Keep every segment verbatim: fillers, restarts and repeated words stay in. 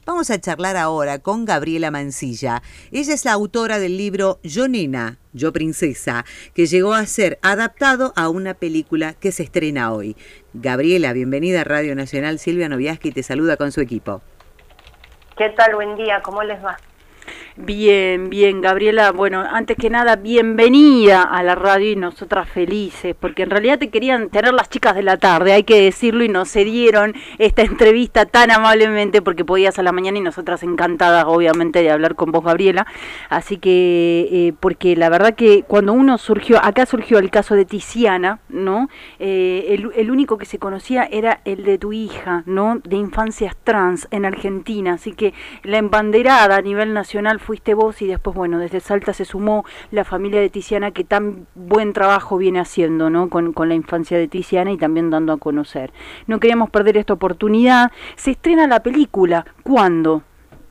Vamos a charlar ahora con Gabriela Mancilla. Ella es la autora del libro Yo Nena, Yo Princesa, que llegó a ser adaptado a una película que se estrena hoy. Gabriela, bienvenida a Radio Nacional. Silvia Noviaski te saluda con su equipo. ¿Qué tal? Buen día, ¿cómo les va? Bien, bien, Gabriela. Bueno, antes que nada, bienvenida a la radio y nosotras felices, porque en realidad te querían tener las chicas de la tarde, hay que decirlo, y nos cedieron esta entrevista tan amablemente porque podías a la mañana y nosotras encantadas, obviamente, de hablar con vos, Gabriela. Así que, eh, porque la verdad que cuando uno surgió, acá surgió el caso de Tiziana, ¿no? Eh, el, el único que se conocía era el de tu hija, ¿no? De infancias trans en Argentina, así que la embanderada a nivel nacional fuiste vos, y después, bueno, desde Salta se sumó la familia de Tiziana, que tan buen trabajo viene haciendo, ¿no? Con, con la infancia de Tiziana y también dando a conocer. No queríamos perder esta oportunidad. Se estrena la película, ¿cuándo?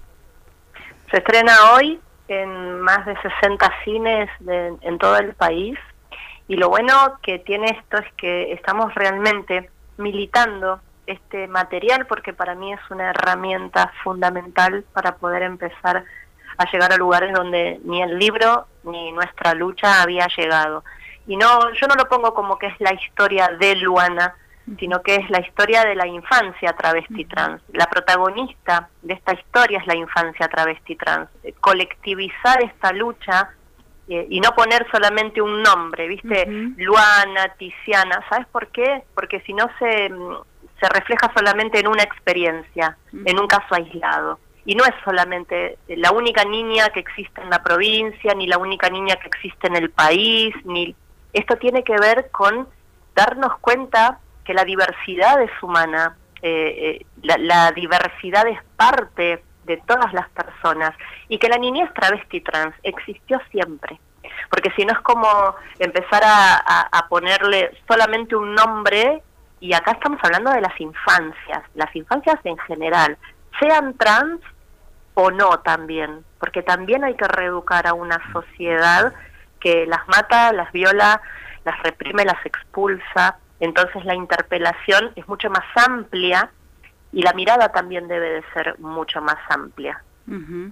Se estrena hoy en más de sesenta cines de, en todo el país, y lo bueno que tiene esto es que estamos realmente militando este material, porque para mí es una herramienta fundamental para poder empezar a llegar a lugares donde ni el libro ni nuestra lucha había llegado. Y no, yo no lo pongo como que es la historia de Luana, sino que es la historia de la infancia travesti trans. La protagonista de esta historia es la infancia travesti trans. Colectivizar esta lucha eh, y no poner solamente un nombre, ¿viste? Uh-huh. Luana, Tiziana, ¿sabes por qué? Porque si no se, se refleja solamente en una experiencia, uh-huh. en un caso aislado. Y no es solamente la única niña que existe en la provincia, ni la única niña que existe en el país, ni esto tiene que ver con darnos cuenta que la diversidad es humana, eh, eh, la, la diversidad es parte de todas las personas, y que la niñez travesti trans existió siempre. Porque si no es como empezar a, a, a ponerle solamente un nombre, y acá estamos hablando de las infancias, las infancias en general, sean trans o no también, porque también hay que reeducar a una sociedad que las mata, las viola, las reprime, las expulsa. Entonces la interpelación es mucho más amplia y la mirada también debe de ser mucho más amplia. Uh-huh.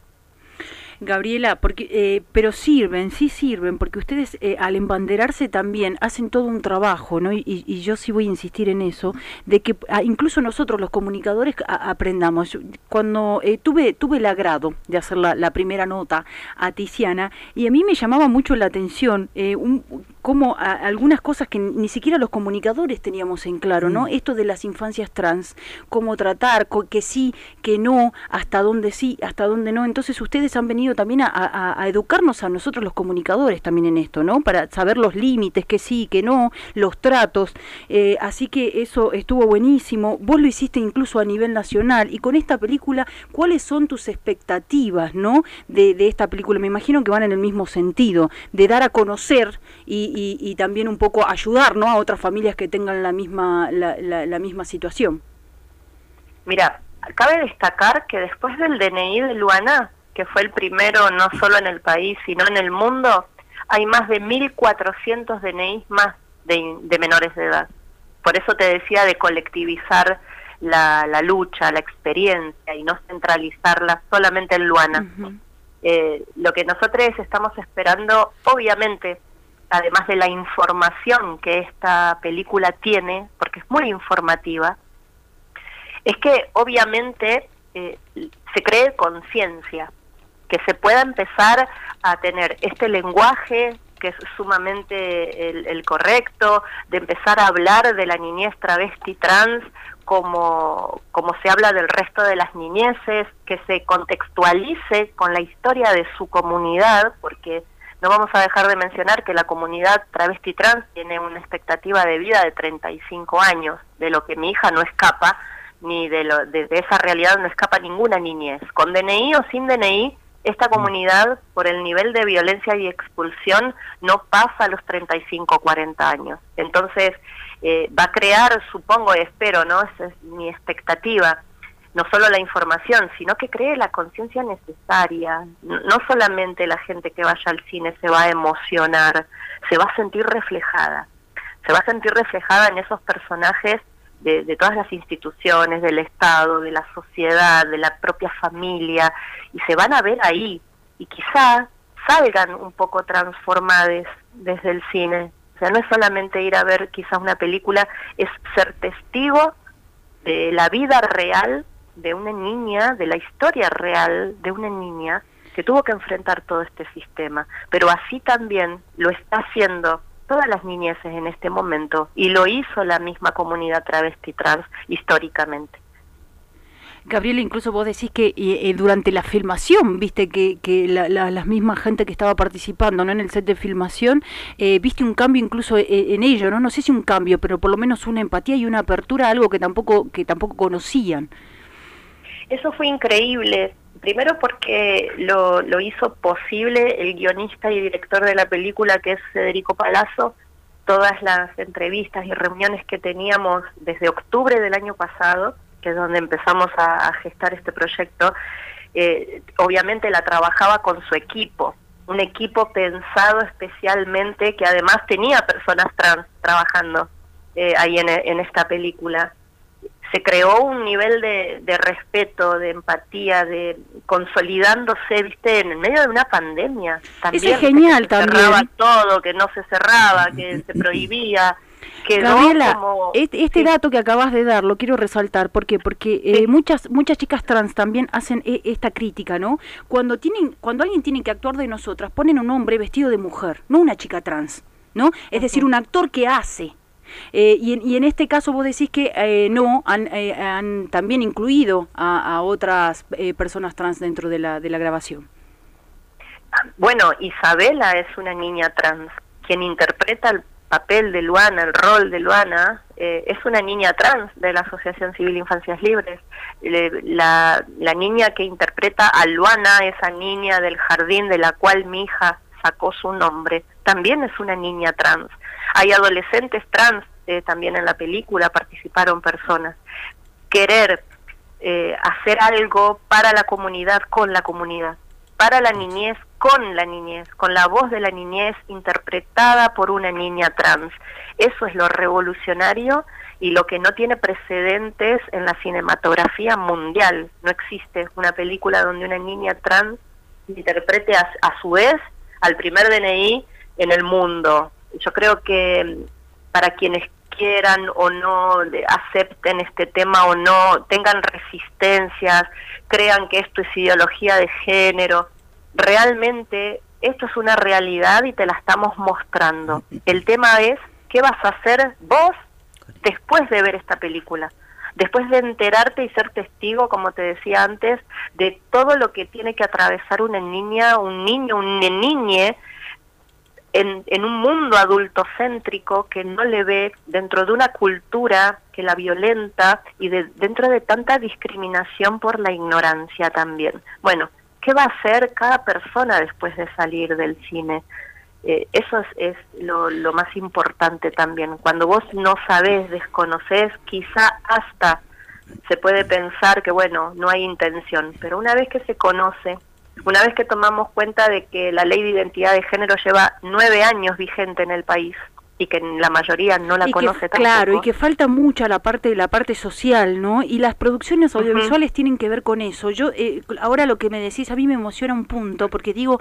Gabriela, porque eh, pero sirven, sí sirven, porque ustedes eh, al embanderarse también hacen todo un trabajo, ¿no? Y, y yo sí voy a insistir en eso, de que a, incluso nosotros los comunicadores a, aprendamos. Cuando eh, tuve tuve el agrado de hacer la, la primera nota a Tiziana, y a mí me llamaba mucho la atención eh, un, como a, algunas cosas que ni siquiera los comunicadores teníamos en claro, ¿no? Mm. Esto de las infancias trans, cómo tratar, que sí, que no, hasta dónde sí, hasta dónde no. Entonces ustedes han venido también a, a, a educarnos a nosotros los comunicadores también en esto, ¿no? Para saber los límites, que sí, que no, los tratos. Eh, así que eso estuvo buenísimo. Vos lo hiciste incluso a nivel nacional. Y con esta película, ¿cuáles son tus expectativas, ¿no? De, de esta película. Me imagino que van en el mismo sentido, de dar a conocer y, y, y también un poco ayudar, ¿no? A otras familias que tengan la misma, la, la, la misma situación. Mira, cabe destacar que después del D N I de Luana, que fue el primero no solo en el país, sino en el mundo, hay más de mil cuatrocientos D N Is más de, de menores de edad. Por eso te decía de colectivizar la, la lucha, la experiencia, y no centralizarla solamente en Luana. Uh-huh. Eh, lo que nosotros estamos esperando, obviamente, además de la información que esta película tiene, porque es muy informativa, es que obviamente eh, se cree conciencia, que se pueda empezar a tener este lenguaje que es sumamente el, el correcto, de empezar a hablar de la niñez travesti trans como, como se habla del resto de las niñeces, que se contextualice con la historia de su comunidad, porque no vamos a dejar de mencionar que la comunidad travesti trans tiene una expectativa de vida de treinta y cinco años, de lo que mi hija no escapa, ni de, lo, de, de esa realidad no escapa ninguna niñez. Con D N I o sin D N I, esta comunidad, por el nivel de violencia y expulsión, no pasa a los treinta y cinco, cuarenta años. Entonces, eh, va a crear, supongo, espero, ¿no? Esa es mi expectativa, no solo la información, sino que cree la conciencia necesaria. No solamente la gente que vaya al cine se va a emocionar, se va a sentir reflejada. Se va a sentir reflejada en esos personajes de, de todas las instituciones, del Estado, de la sociedad, de la propia familia, y se van a ver ahí, y quizá salgan un poco transformadas desde el cine. O sea, no es solamente ir a ver quizás una película, es ser testigo de la vida real de una niña, de la historia real de una niña que tuvo que enfrentar todo este sistema, pero así también lo está haciendo todas las niñeces en este momento, y lo hizo la misma comunidad travesti trans históricamente. Gabriela, incluso vos decís que eh, durante la filmación, viste que, que la, la, la misma gente que estaba participando, ¿no?, en el set de filmación, eh, viste un cambio incluso eh, en ello, ¿no? No sé si un cambio, pero por lo menos una empatía y una apertura a algo que tampoco, que tampoco conocían. Eso fue increíble, primero porque lo, lo hizo posible el guionista y director de la película, que es Federico Palazzo. Todas las entrevistas y reuniones que teníamos desde octubre del año pasado, que es donde empezamos a, a gestar este proyecto, eh, obviamente la trabajaba con su equipo, un equipo pensado especialmente, que además tenía personas trans trabajando eh, ahí en, en esta película. Se creó un nivel de, de respeto, de empatía, de consolidándose, viste, en el medio de una pandemia. También, eso es genial, que se también. cerraba todo, que no se cerraba, que se prohibía. Gabriela, como... este, este sí. dato que acabas de dar lo quiero resaltar, ¿por qué? Porque eh, sí. muchas muchas chicas trans también hacen e esta crítica, ¿no? Cuando tienen cuando alguien tiene que actuar de nosotras, ponen un hombre vestido de mujer, no una chica trans, ¿no? Es uh-huh. decir, un actor que hace. Eh, y, en, y en este caso vos decís que eh, no, han, eh, han también incluido a, a otras eh, personas trans dentro de la, de la grabación. Bueno, Isabela es una niña trans, quien interpreta el papel de Luana, el rol de Luana, eh, es una niña trans de la Asociación Civil Infancias Libres. Le, la, la niña que interpreta a Luana, esa niña del jardín de la cual mi hija sacó su nombre, también es una niña trans. Hay adolescentes trans eh, también en la película, participaron personas. Querer eh, hacer algo para la comunidad, con la comunidad, para la niñez, con la niñez, con la voz de la niñez interpretada por una niña trans. Eso es lo revolucionario y lo que no tiene precedentes en la cinematografía mundial. No existe una película donde una niña trans interprete a, a su vez al primer D N I en el mundo. Yo creo que para quienes quieran o no, acepten este tema o no, tengan resistencias, crean que esto es ideología de género, realmente esto es una realidad y te la estamos mostrando. El tema es, ¿qué vas a hacer vos después de ver esta película? Después de enterarte y ser testigo, como te decía antes, de todo lo que tiene que atravesar una niña, un niño, una niñe, En, en un mundo adultocéntrico que no le ve, dentro de una cultura que la violenta y de, dentro de tanta discriminación por la ignorancia también. Bueno, ¿qué va a hacer cada persona después de salir del cine? Eh, eso es, es lo, lo más importante también. Cuando vos no sabés, desconocés, quizá hasta se puede pensar que, bueno, no hay intención, pero una vez que se conoce, una vez que tomamos cuenta de que la ley de identidad de género lleva nueve años vigente en el país y que la mayoría no la y conoce que, tampoco. Claro, y que falta mucha la parte la parte social, ¿no? Y las producciones audiovisuales uh-huh. tienen que ver con eso. Yo eh, ahora lo que me decís a mí me emociona un punto, porque digo,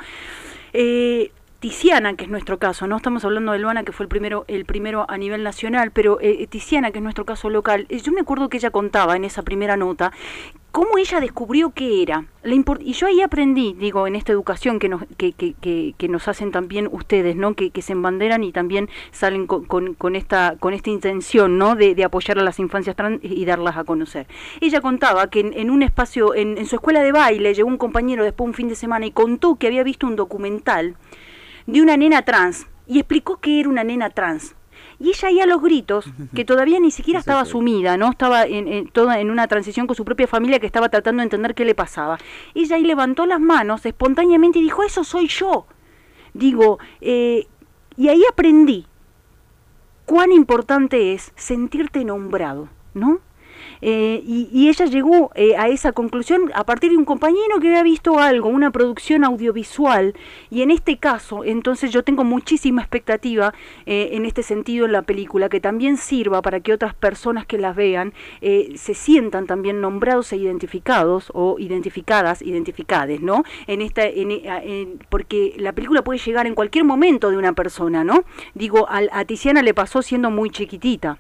eh, Tiziana, que es nuestro caso, no estamos hablando de Luana, que fue el primero el primero a nivel nacional, pero eh, Tiziana, que es nuestro caso local, eh, yo me acuerdo que ella contaba en esa primera nota cómo ella descubrió qué era. La import y yo ahí aprendí, digo, en esta educación que nos que, que, que, que nos hacen también ustedes, ¿no? Que, que se embanderan y también salen con, con, con esta con esta intención, ¿no? De, de apoyar a las infancias trans y darlas a conocer. Ella contaba que en, en un espacio, en, en su escuela de baile, llegó un compañero después un fin de semana y contó que había visto un documental de una nena trans y explicó que era una nena trans. Y ella ahí a los gritos, que todavía ni siquiera estaba sumida, ¿no? Estaba en, en, toda en una transición con su propia familia, que estaba tratando de entender qué le pasaba. Ella ahí levantó las manos espontáneamente y dijo, eso soy yo. Digo, eh, y ahí aprendí cuán importante es sentirte nombrado, ¿no? eh, y, y ella llegó eh, a esa conclusión a partir de un compañero que había visto algo, una producción audiovisual, y en este caso, entonces yo tengo muchísima expectativa eh, en este sentido en la película, que también sirva para que otras personas que las vean eh, se sientan también nombrados e identificados, o identificadas, identificades, ¿no? En esta, en, en, porque la película puede llegar en cualquier momento de una persona, ¿no? Digo, a, a Tiziana le pasó siendo muy chiquitita.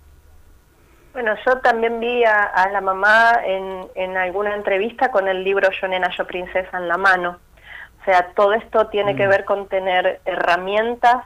Bueno, yo también vi a, a la mamá en, en alguna entrevista con el libro Yo Nena, Yo Princesa en la mano. O sea, todo esto tiene mm. que ver con tener herramientas.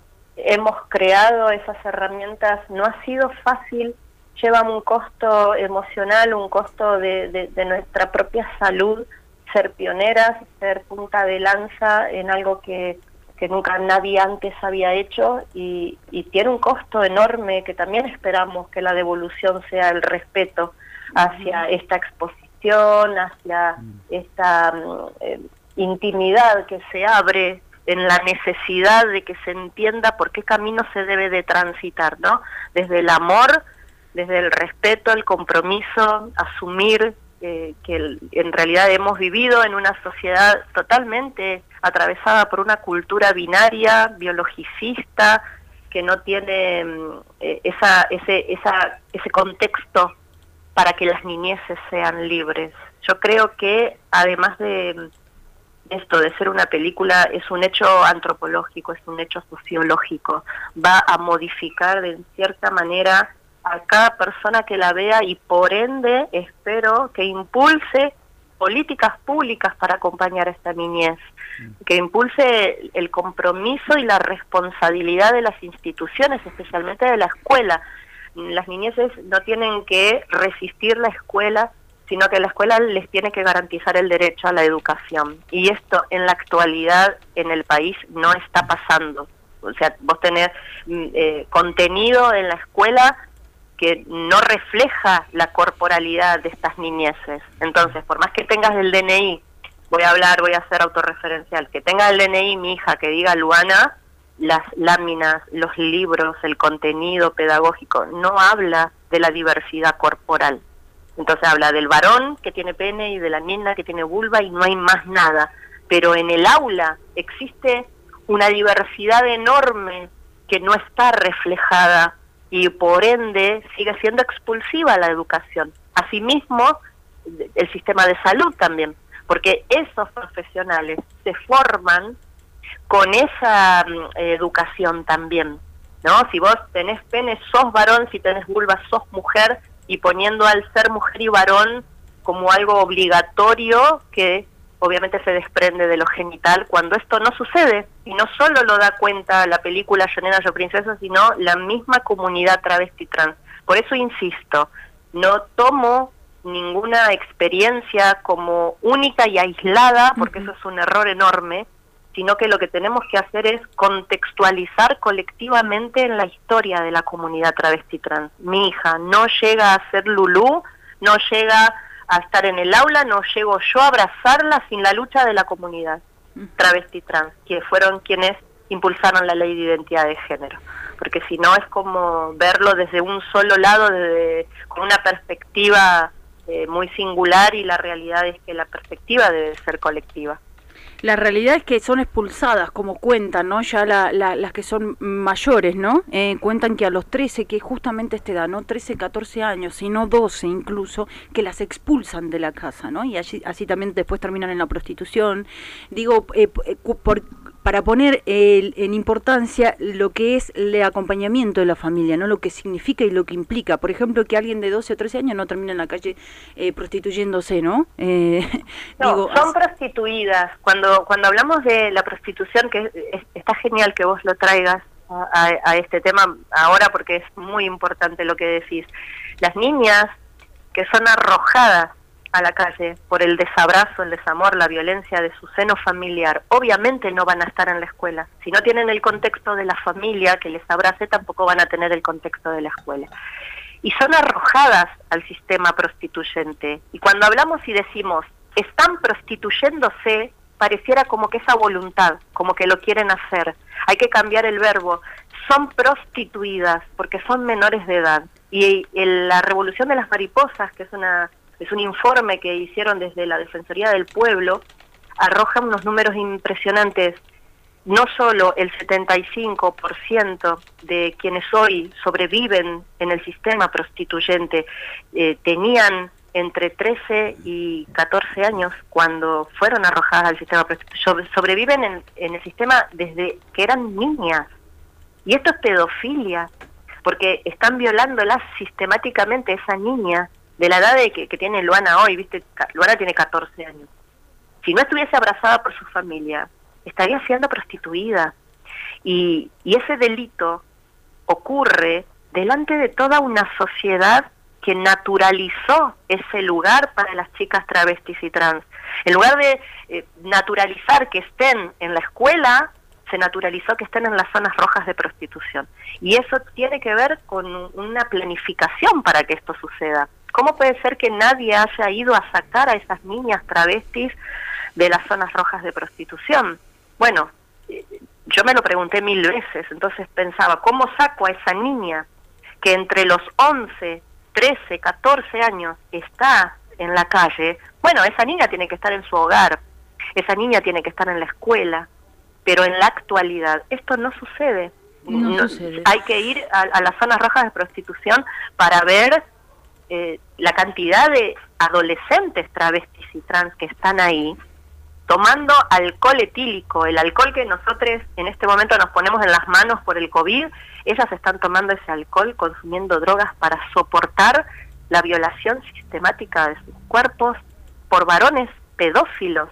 Hemos creado esas herramientas. No ha sido fácil, llevan un costo emocional, un costo de, de, de nuestra propia salud, ser pioneras, ser punta de lanza en algo que... que nunca nadie antes había hecho, y, y tiene un costo enorme que también esperamos que la devolución sea el respeto hacia esta exposición, hacia esta eh, intimidad que se abre en la necesidad de que se entienda por qué camino se debe de transitar, ¿no? Desde el amor, desde el respeto, el compromiso, asumir eh, que el, en realidad hemos vivido en una sociedad totalmente atravesada por una cultura binaria, biologicista, que no tiene eh, esa, ese, esa, ese contexto para que las niñeces sean libres. Yo creo que además de esto de ser una película, es un hecho antropológico, es un hecho sociológico, va a modificar de cierta manera a cada persona que la vea, y por ende espero que impulse políticas públicas para acompañar a esta niñez, que impulse el compromiso y la responsabilidad de las instituciones, especialmente de la escuela. Las niñeces no tienen que resistir la escuela, sino que la escuela les tiene que garantizar el derecho a la educación. Y esto en la actualidad en el país no está pasando. O sea, vos tenés eh, contenido en la escuela que no refleja la corporalidad de estas niñeces. Entonces, por más que tengas el D N I, voy a hablar, voy a ser autorreferencial, que tenga el D N I mi hija que diga Luana, las láminas, los libros, el contenido pedagógico no habla de la diversidad corporal. Entonces habla del varón que tiene pene y de la nena que tiene vulva, y no hay más nada. Pero en el aula existe una diversidad enorme que no está reflejada, y por ende sigue siendo expulsiva la educación. Asimismo, el sistema de salud también, porque esos profesionales se forman con esa eh, educación también, ¿no? Si vos tenés pene, sos varón; si tenés vulva, sos mujer, y poniendo al ser mujer y varón como algo obligatorio que obviamente se desprende de lo genital, cuando esto no sucede. Y no solo lo da cuenta la película Yo Nena, Yo Princesa, sino la misma comunidad travesti trans. Por eso insisto, no tomo ninguna experiencia como única y aislada, porque eso es un error enorme, sino que lo que tenemos que hacer es contextualizar colectivamente en la historia de la comunidad travesti trans. Mi hija no llega a ser Lulú, no llega a estar en el aula, no llego yo a abrazarla sin la lucha de la comunidad travesti trans, que fueron quienes impulsaron la ley de identidad de género. Porque si no es como verlo desde un solo lado, desde, con una perspectiva eh, muy singular, y la realidad es que la perspectiva debe ser colectiva. La realidad es que son expulsadas, como cuentan, ¿no? Ya la, la, las que son mayores, ¿no? Eh, cuentan que a los trece, que justamente esta edad, ¿no? trece, catorce años, sino doce incluso, que las expulsan de la casa, ¿no? Y así, así también después terminan en la prostitución. Digo, eh, por, para poner eh, en importancia lo que es el acompañamiento de la familia, ¿no? Lo que significa y lo que implica. Por ejemplo, que alguien de doce o trece años no termina en la calle eh, prostituyéndose, ¿no? Eh, no, digo, son prostituidas. Cuando cuando hablamos de la prostitución, que es, está genial que vos lo traigas a, a, a este tema ahora, porque es muy importante lo que decís. Las niñas que son arrojadas a la calle por el desabrazo, el desamor, la violencia de su seno familiar, obviamente no van a estar en la escuela. Si no tienen el contexto de la familia que les abrace, tampoco van a tener el contexto de la escuela. Y son arrojadas al sistema prostituyente. Y cuando hablamos y decimos, están prostituyéndose, pareciera como que esa voluntad, como que lo quieren hacer. Hay que cambiar el verbo. Son prostituidas porque son menores de edad. Y el, la Revolución de las Mariposas, que es una es un informe que hicieron desde la Defensoría del Pueblo, arroja unos números impresionantes. No solo el setenta y cinco por ciento de quienes hoy sobreviven en el sistema prostituyente eh, tenían entre trece y catorce años cuando fueron arrojadas al sistema prostituyente. Sobreviven en, en el sistema desde que eran niñas. Y esto es pedofilia, porque están violándola sistemáticamente esa niña de la edad de que, que tiene Luana hoy, ¿viste? Luana tiene catorce años. Si no estuviese abrazada por su familia, estaría siendo prostituida. Y, y ese delito ocurre delante de toda una sociedad que naturalizó ese lugar para las chicas travestis y trans. En lugar de eh, naturalizar que estén en la escuela, se naturalizó que estén en las zonas rojas de prostitución. Y eso tiene que ver con una planificación para que esto suceda. ¿Cómo puede ser que nadie haya ido a sacar a esas niñas travestis de las zonas rojas de prostitución? Bueno, eh, yo me lo pregunté mil veces, entonces pensaba, ¿cómo saco a esa niña que entre los once, trece, catorce años está en la calle? Bueno, esa niña tiene que estar en su hogar, esa niña tiene que estar en la escuela, pero en la actualidad esto no sucede. No, no sucede. Hay que ir a, a las zonas rojas de prostitución para ver eh, la cantidad de adolescentes travestis y trans que están ahí tomando alcohol etílico, el alcohol que nosotros en este momento nos ponemos en las manos por el COVID. Ellas están tomando ese alcohol, consumiendo drogas para soportar la violación sistemática de sus cuerpos por varones pedófilos.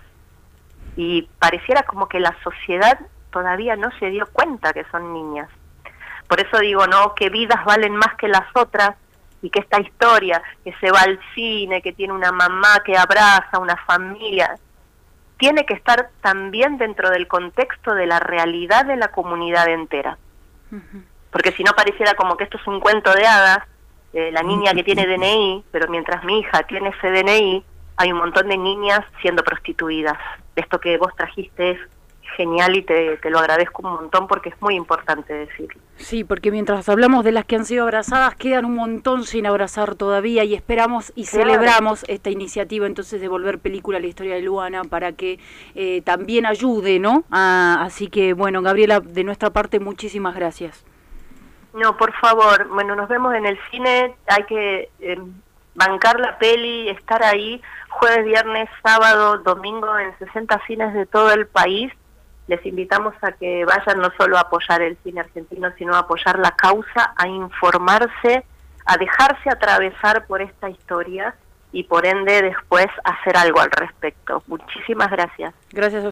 Y pareciera como que la sociedad todavía no se dio cuenta que son niñas. Por eso digo, no, que vidas valen más que las otras, y que esta historia, que se va al cine, que tiene una mamá que abraza, una familia, tiene que estar también dentro del contexto de la realidad de la comunidad entera. Uh-huh. Porque si no pareciera como que esto es un cuento de hadas, eh, la niña que tiene D N I, pero mientras mi hija tiene ese D N I, hay un montón de niñas siendo prostituidas. Esto que vos trajiste es genial y te, te lo agradezco un montón porque es muy importante decirlo. Sí, porque mientras hablamos de las que han sido abrazadas, quedan un montón sin abrazar todavía y esperamos y claro. celebramos esta iniciativa entonces de volver película a la historia de Luana para que eh, también ayude, ¿no? Ah, así que bueno, Gabriela, de nuestra parte muchísimas gracias. No, por favor, bueno, nos vemos en el cine, hay que eh, bancar la peli, estar ahí jueves, viernes, sábado, domingo en sesenta cines de todo el país. Les invitamos a que vayan no solo a apoyar el cine argentino, sino a apoyar la causa, a informarse, a dejarse atravesar por esta historia y por ende después hacer algo al respecto. Muchísimas gracias. Gracias.